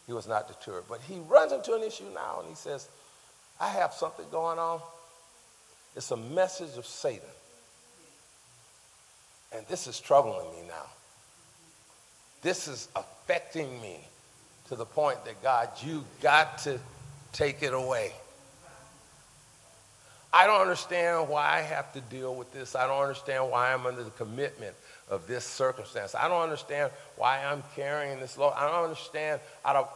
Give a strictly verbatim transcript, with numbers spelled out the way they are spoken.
he was not deterred. But he runs into an issue now, and he says, I have something going on. It's a message of Satan. And this is troubling me now. This is affecting me to the point that, God, you got to take it away. I don't understand why I have to deal with this. I don't understand why I'm under the commitment of this circumstance. I don't understand why I'm carrying this load. I don't understand out of